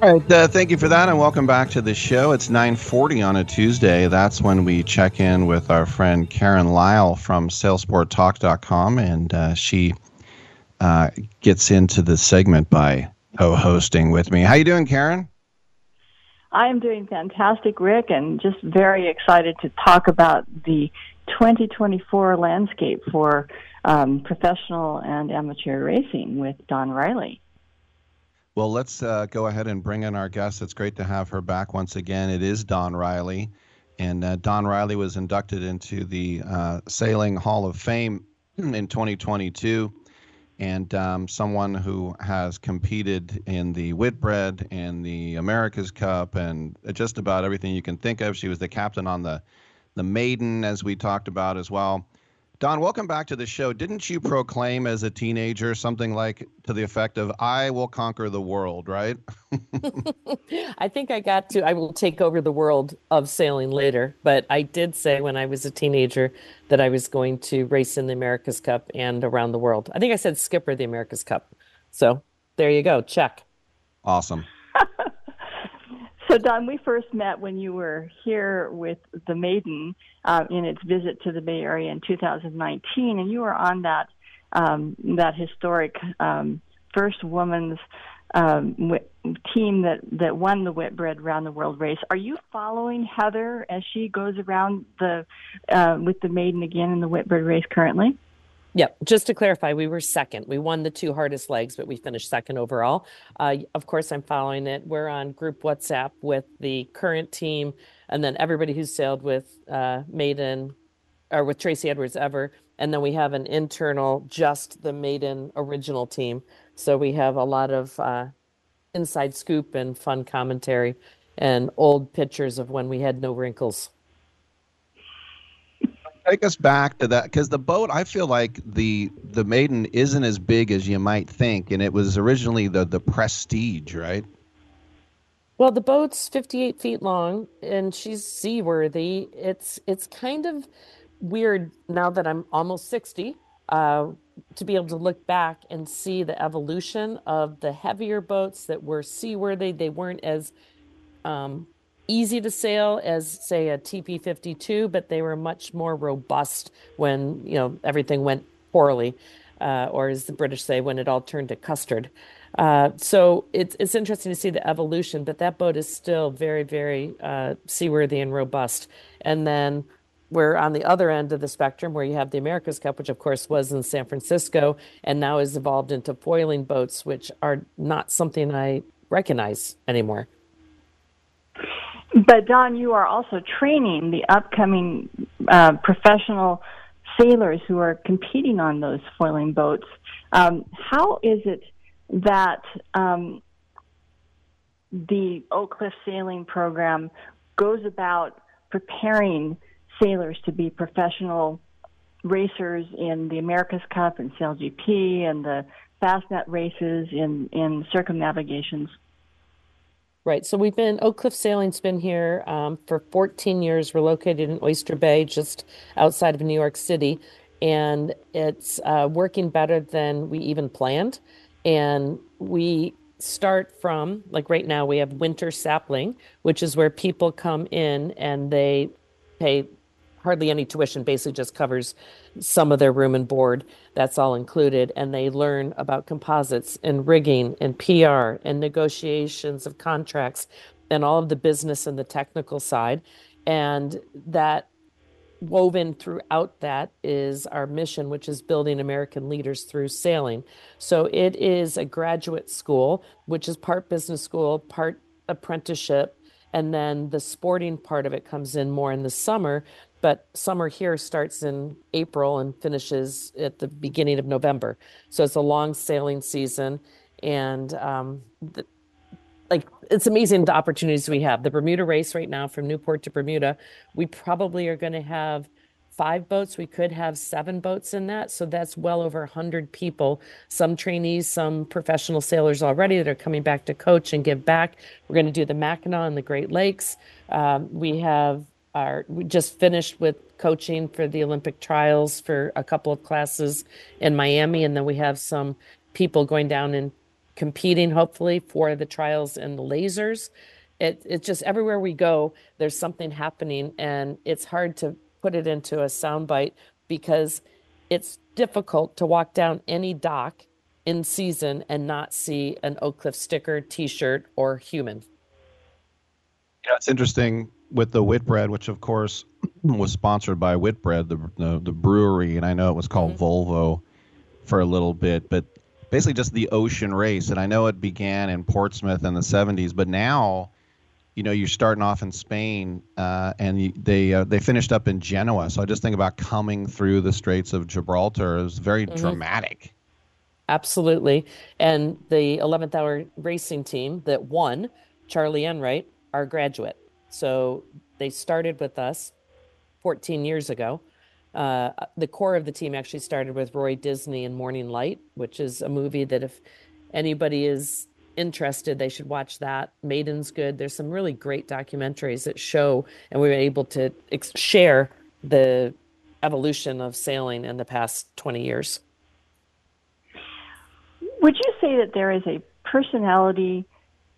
All right, thank you for that, and welcome back to the show. It's 9:40 on a Tuesday. That's when we check in with our friend Karen Lyle from SalesportTalk.com, and she gets into the segment by co-hosting with me. How you doing, Karen? I am doing fantastic, Rick, and just very excited to talk about the 2024 landscape for professional and amateur racing with Dawn Riley. Well, let's go ahead and bring in our guest. It's great to have her back once again. It is Dawn Riley, and Dawn Riley was inducted into the Sailing Hall of Fame in 2022, and someone who has competed in the Whitbread and the America's Cup and just about everything you can think of. She was the captain on the Maiden, as we talked about as well. Dawn, welcome back to the show. Didn't you proclaim as a teenager something like to the effect of, I will conquer the world, right? I think I will take over the world of sailing later. But I did say when I was a teenager that I was going to race in the America's Cup and around the world. I think I said skipper the America's Cup. So there you go. Check. Awesome. So, Dawn, we first met when you were here with the Maiden in its visit to the Bay Area in 2019, and you were on that historic first women's team that won the Whitbread Round the World race. Are you following Heather as she goes around with the Maiden again in the Whitbread race currently? Yeah, just to clarify, we were second. We won the two hardest legs, but we finished second overall. Of course, I'm following it. We're on group WhatsApp with the current team, and then everybody who's sailed with Maiden or with Tracy Edwards ever. And then we have an internal, just the Maiden original team. So we have a lot of inside scoop and fun commentary and old pictures of when we had no wrinkles. Take us back to that, because the boat, I feel like the Maiden isn't as big as you might think, and it was originally the Prestige, right? Well, the boat's 58 feet long, and she's seaworthy. It's kind of weird now that I'm almost 60 to be able to look back and see the evolution of the heavier boats that were seaworthy. They weren't as easy to sail as, say, a TP52, but they were much more robust when, everything went poorly, or as the British say, when it all turned to custard. So it's interesting to see the evolution, but that boat is still very, very seaworthy and robust. And then we're on the other end of the spectrum where you have the America's Cup, which of course was in San Francisco and now has evolved into foiling boats, which are not something I recognize anymore. But, Dawn, you are also training the upcoming professional sailors who are competing on those foiling boats. How is it that the Oak Cliff Sailing Program goes about preparing sailors to be professional racers in the America's Cup and SailGP and the Fastnet races in circumnavigations? Right. So Oak Cliff Sailing's been here for 14 years. We're located in Oyster Bay, just outside of New York City. And it's working better than we even planned. And we start from, like right now, we have winter sapling, which is where people come in and they pay hardly any tuition, basically just covers some of their room and board. That's all included. And they learn about composites and rigging and PR and negotiations of contracts and all of the business and the technical side. And that woven throughout that is our mission, which is building American leaders through sailing. So it is a graduate school, which is part business school, part apprenticeship. And then the sporting part of it comes in more in the summer. But summer here starts in April and finishes at the beginning of November. So it's a long sailing season. And it's amazing the opportunities we have. The Bermuda race right now from Newport to Bermuda, we probably are going to have 5 boats. We could have 7 boats in that. So that's well over 100 people, some trainees, some professional sailors already that are coming back to coach and give back. We're going to do the Mackinac and the Great Lakes. We just finished with coaching for the Olympic trials for a couple of classes in Miami. And then we have some people going down in competing hopefully for the trials and the lasers. It's just everywhere we go, there's something happening, and it's hard to put it into a soundbite because it's difficult to walk down any dock in season and not see an Oak Cliff sticker, T-shirt, or human. Yeah, it's interesting with the Whitbread, which of course was sponsored by Whitbread, the brewery, and I know it was called Volvo for a little bit, but basically just the ocean race. And I know it began in Portsmouth in the 70s, but now, you're starting off in Spain, and they finished up in Genoa. So I just think about coming through the Straits of Gibraltar. It was very dramatic. Absolutely. And the 11th Hour Racing team that won, Charlie Enright, our graduate. So they started with us 14 years ago. The core of the team actually started with Roy Disney and Morning Light, which is a movie that if anybody is interested, they should watch that. Maiden's good. There's some really great documentaries that show, and we were able to share the evolution of sailing in the past 20 years. Would you say that there is a personality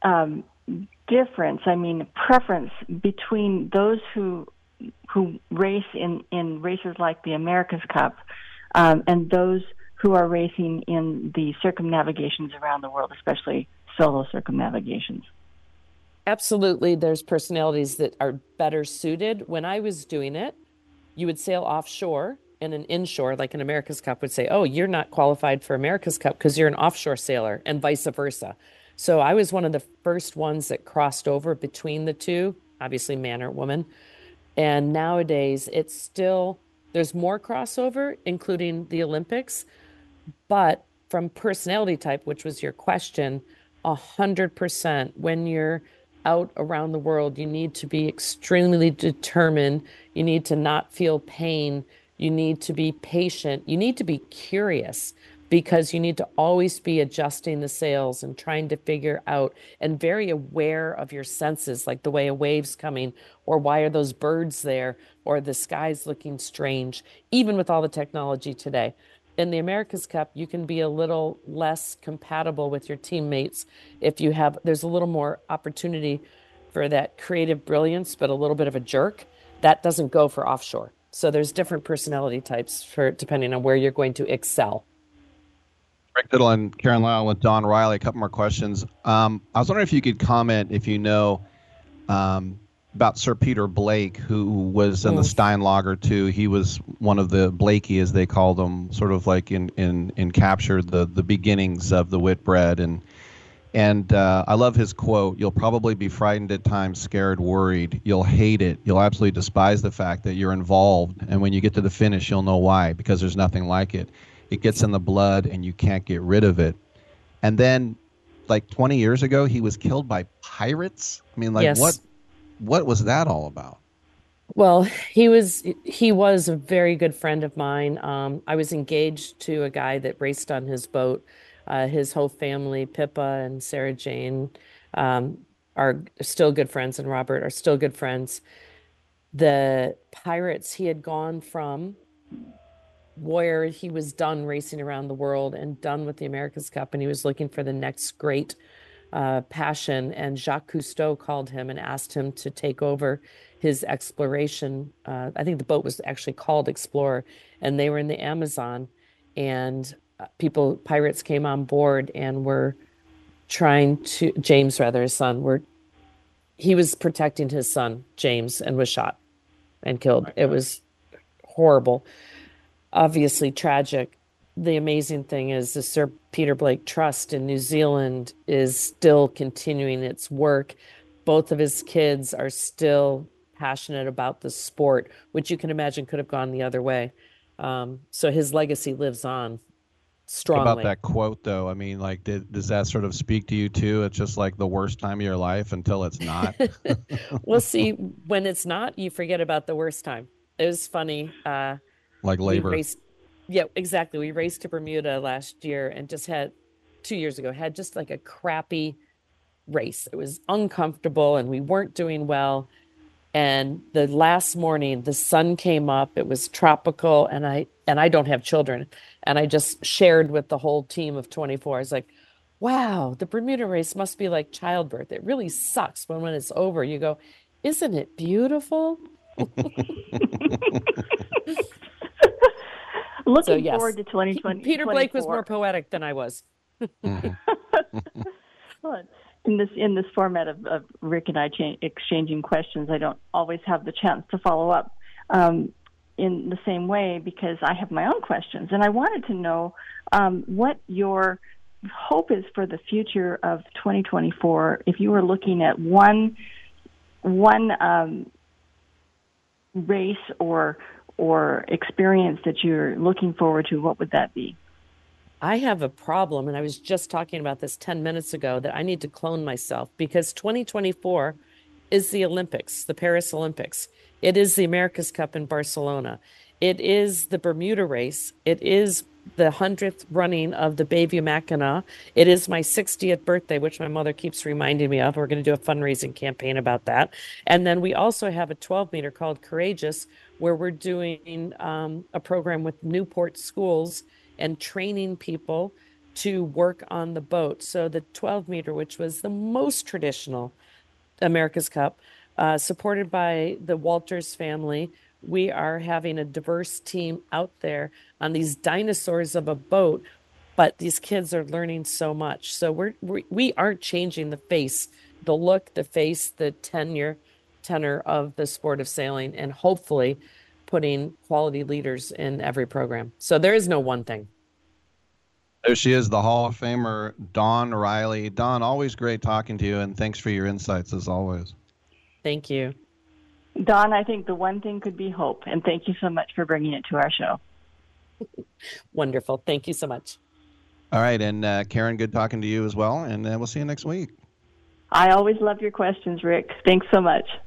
difference, preference between those who race in races like the America's Cup and those who are racing in the circumnavigations around the world, especially solo circumnavigations? Absolutely. There's personalities that are better suited. When I was doing it, you would sail offshore, and an inshore, like an America's Cup, would say, oh, you're not qualified for America's Cup because you're an offshore sailor, and vice versa. So I was one of the first ones that crossed over between the two, obviously man or woman. And nowadays, there's more crossover, including the Olympics. But from personality type, which was your question, 100%. When you're out around the world, you need to be extremely determined. You need to not feel pain. You need to be patient. You need to be curious, because you need to always be adjusting the sails and trying to figure out, and very aware of your senses, like the way a wave's coming, or why are those birds there, or the sky's looking strange, even with all the technology today. In the America's Cup, you can be a little less compatible with your teammates there's a little more opportunity for that creative brilliance, but a little bit of a jerk. That doesn't go for offshore. So there's different personality types depending on where you're going to excel. Rick Tittle and Karen Lyle with Don Riley. A couple more questions. I was wondering if you could comment, if you know, about Sir Peter Blake, who was in the Steinlager too. He was one of the Blakey, as they called them, sort of like in Capture, the beginnings of the Whitbread. And I love his quote: "You'll probably be frightened at times, scared, worried. You'll hate it. You'll absolutely despise the fact that you're involved. And when you get to the finish, you'll know why, because there's nothing like it. It gets in the blood and you can't get rid of it." And then, like 20 years ago, he was killed by pirates. I mean, like, yes. What was that all about? Well, he was a very good friend of mine. I was engaged to a guy that raced on his boat. His whole family, Pippa and Sarah Jane, are still good friends, and Robert are still good friends. The pirates, he had gone from where he was done racing around the world and done with the America's Cup, and he was looking for the next great passion. And Jacques Cousteau called him and asked him to take over his exploration. I think the boat was actually called Explorer, and they were in the Amazon, and pirates came on board and were James rather, his son, he was protecting his son, James, and was shot and killed. It was horrible, obviously tragic. The amazing thing is the Sir Peter Blake Trust in New Zealand is still continuing its work. Both of his kids are still passionate about the sport, which you can imagine could have gone the other way. So his legacy lives on strongly. About that quote, though, I mean, like, does that sort of speak to you too? It's just like the worst time of your life until it's not. Well, see, when it's not, you forget about the worst time. It was funny. Like labor. Yeah, exactly. We raced to Bermuda last year and 2 years ago, had just like a crappy race. It was uncomfortable and we weren't doing well. And the last morning, the sun came up. It was tropical, and I don't have children. And I just shared with the whole team of 24. I was like, Wow, the Bermuda race must be like childbirth. It really sucks when it's over, you go, isn't it beautiful? So Looking yes, forward to 2020 Peter Blake was more 24. poetic than I was. Mhm. Well, in this format of Rick and I exchanging questions, I don't always have the chance to follow up in the same way because I have my own questions, and I wanted to know what your hope is for the future of 2024. If you were looking at one race or experience that you're looking forward to, what would that be? I have a problem, and I was just talking about this 10 minutes ago that I need to clone myself because 2024 is the Olympics, the Paris Olympics. It is the America's Cup in Barcelona. It is the Bermuda race. It is the 100th running of the Bayview Mackinac. It is my 60th birthday, which my mother keeps reminding me of. We're going to do a fundraising campaign about that. And then we also have a 12 meter called Courageous, where we're doing a program with Newport schools and training people to work on the boat. So the 12 meter, which was the most traditional America's Cup, supported by the Walters family, we are having a diverse team out there on these dinosaurs of a boat, but these kids are learning so much. So we are changing the face, the look, the face, the tenor of the sport of sailing, and hopefully putting quality leaders in every program. So there is no one thing. There she is, the Hall of Famer, Dawn Riley. Dawn, always great talking to you, and thanks for your insights as always. Thank you. Don, I think the one thing could be hope, and thank you so much for bringing it to our show. Wonderful. Thank you so much. All right, and Karen, good talking to you as well, and we'll see you next week. I always love your questions, Rick. Thanks so much.